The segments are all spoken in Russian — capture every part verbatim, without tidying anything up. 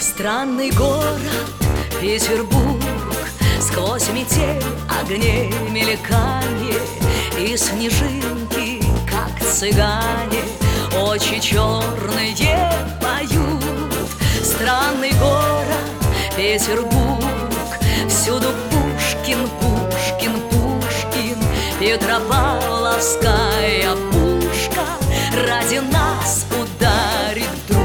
Странный город Петербург, сквозь метель огней мельканье, и снежинки, как цыгане, очи черные поют. Странный город Петербург, всюду Пушкин, Пушкин, Пушкин, Петропавловская пушка ради нас ударит вдруг.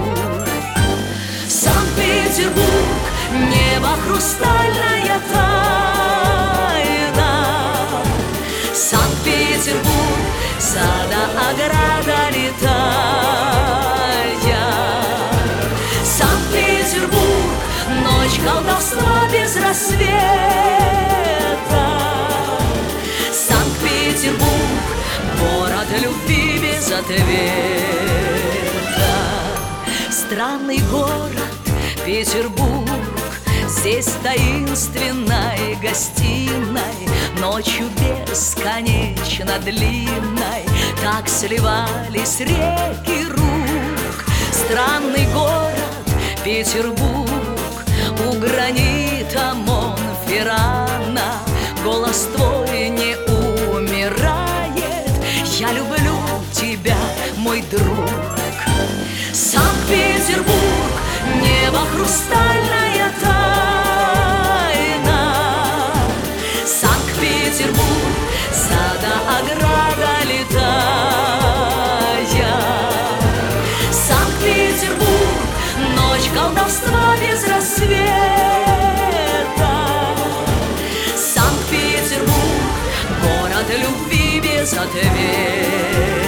Санкт-Петербург, небо хрустальная тайна. Санкт-Петербург, сада ограда летая. Санкт-Петербург, ночь колдовства без рассвета. Санкт-Петербург, город любви без ответа. Странный город Петербург, здесь таинственной гостиной ночью бесконечно длинной так сливались реки рук. Странный город Петербург, у гранита Монферрана голос твой не умирает. Я люблю тебя, мой друг. Санкт-Петербург, небо хрустальная тайна. Санкт-Петербург, сада ограда летая. Санкт-Петербург, ночь колдовства без рассвета. Санкт-Петербург, город любви без ответа.